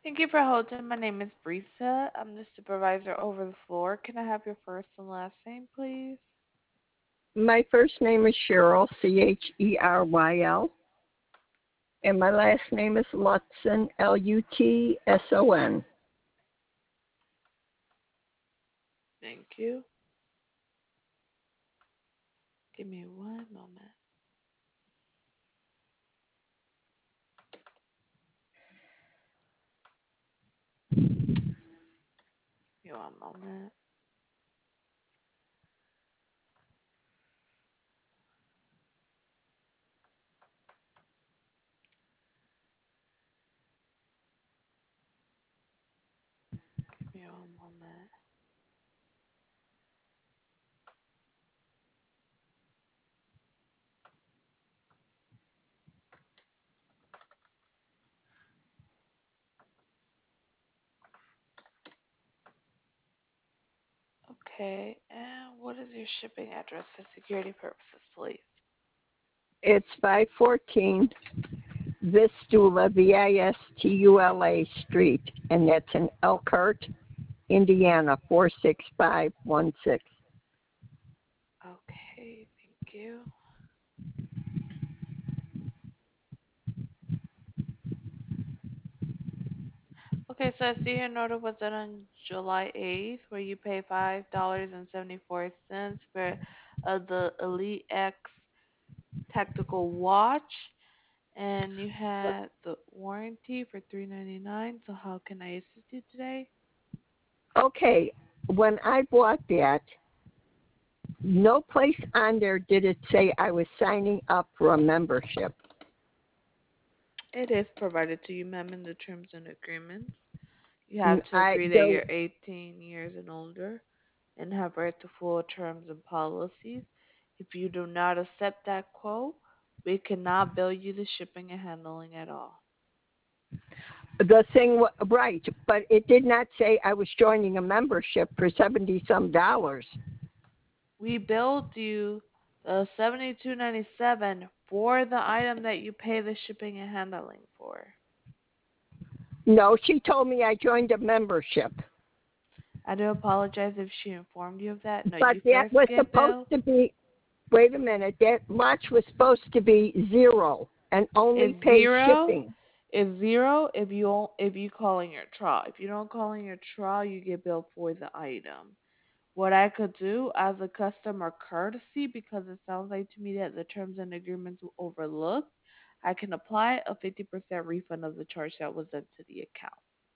Thank you for holding. My name is Brisa. I'm the supervisor over the floor. Can I have your first and last name, please? My first name is Cheryl, Cheryl, and my last name is Lutson, Lutson. Thank you. Give me one moment. Give me one moment. Give me one moment. Okay. And what is your shipping address for security purposes, please? It's 514 Vistula, Vistula Street, and that's in Elkhart, Indiana, 46516. Okay. Thank you. Okay, so I see your order was done on July 8th, where you pay $5.74 for the Elite X tactical watch, and you had the warranty for $3.99. So how can I assist you today? Okay, when I bought that, no place on there did it say I was signing up for a membership. It is provided to you, ma'am, in the terms and agreements. You have to I agree that there you're 18 years and older and have read the full terms and policies. If you do not accept that quote, we cannot bill you the shipping and handling at all. the thing right, but it did not say I was joining a membership for 70 some dollars. We billed you the 72.97 for the item that you pay the shipping and handling for. No, she told me I joined a membership. I do apologize if she informed you of that. No, But you that first was get supposed billed. to be, wait a minute, that watch was supposed to be zero and only It's pay zero. shipping. It's zero if you call in your trial. If you don't call in your trial, you get billed for the item. What I could do as a customer courtesy, because it sounds like to me that the terms and agreements were overlooked, I can apply a 50% refund of the charge that was into the account.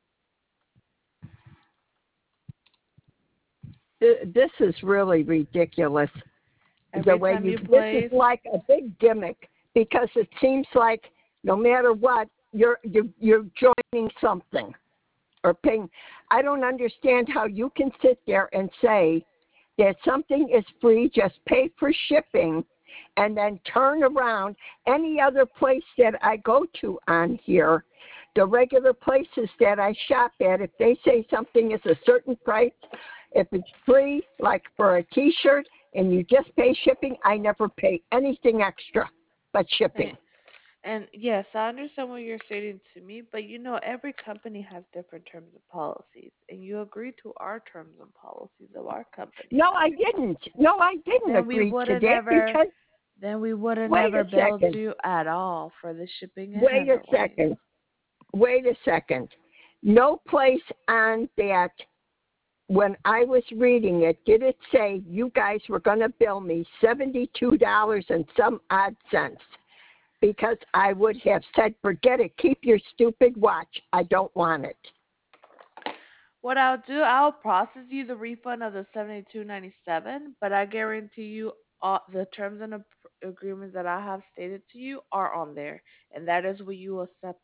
This is really ridiculous. The Every way time you, you this is place, like a big gimmick because it seems like no matter what, you're joining something or paying. I don't understand how you can sit there and say that something is free, just pay for shipping, and then turn around. Any other place that I go to on here, the regular places that I shop at, if they say something is a certain price, if it's free, like for a T-shirt, and you just pay shipping, I never pay anything extra but and, shipping. and yes, I understand what you're stating to me, but every company has different terms and policies, and you agree to our terms and policies of our company. No, I didn't. No, I didn't Then we agree would to have that never, because, then we would have wait never a billed second, you at all for the shipping and wait a handling. second. Wait a second. No place on that, when I was reading it, did it say you guys were going to bill me $72 and some odd cents? Because I would have said, forget it, keep your stupid watch. I don't want it. What I'll do, I'll process you the refund of the 72.97, but I guarantee you the terms and agreements that I have stated to you are on there, and that is what you accept.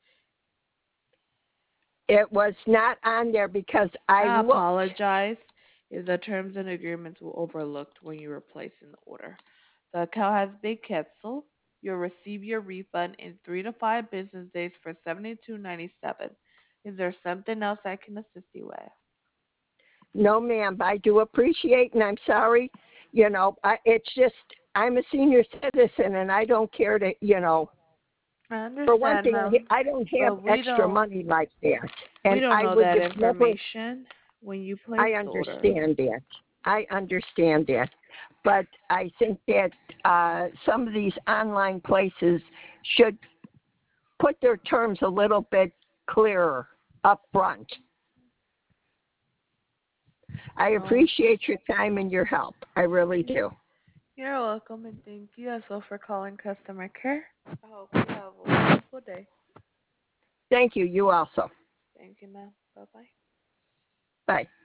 It was not on there because I I looked. apologize if the terms and agreements were overlooked when you were placing the order. The account has been canceled. You'll receive your refund in 3 to 5 business days for 72.97. Is there something else I can assist you with? No, ma'am, I do appreciate, and I'm sorry. It's just, I'm a senior citizen, and I don't care to. I For one understand, thing, ma'am, I don't have but extra money like that, we and don't I know would that have never. information when you place I the order. understand that. I understand that, but I think that some of these online places should put their terms a little bit clearer up front. I Oh, appreciate your time and your help. I really do. you're welcome, and thank you as well for calling customer care. I hope you have a wonderful day. Thank you. You also. Thank you, ma'am. Bye bye. Bye.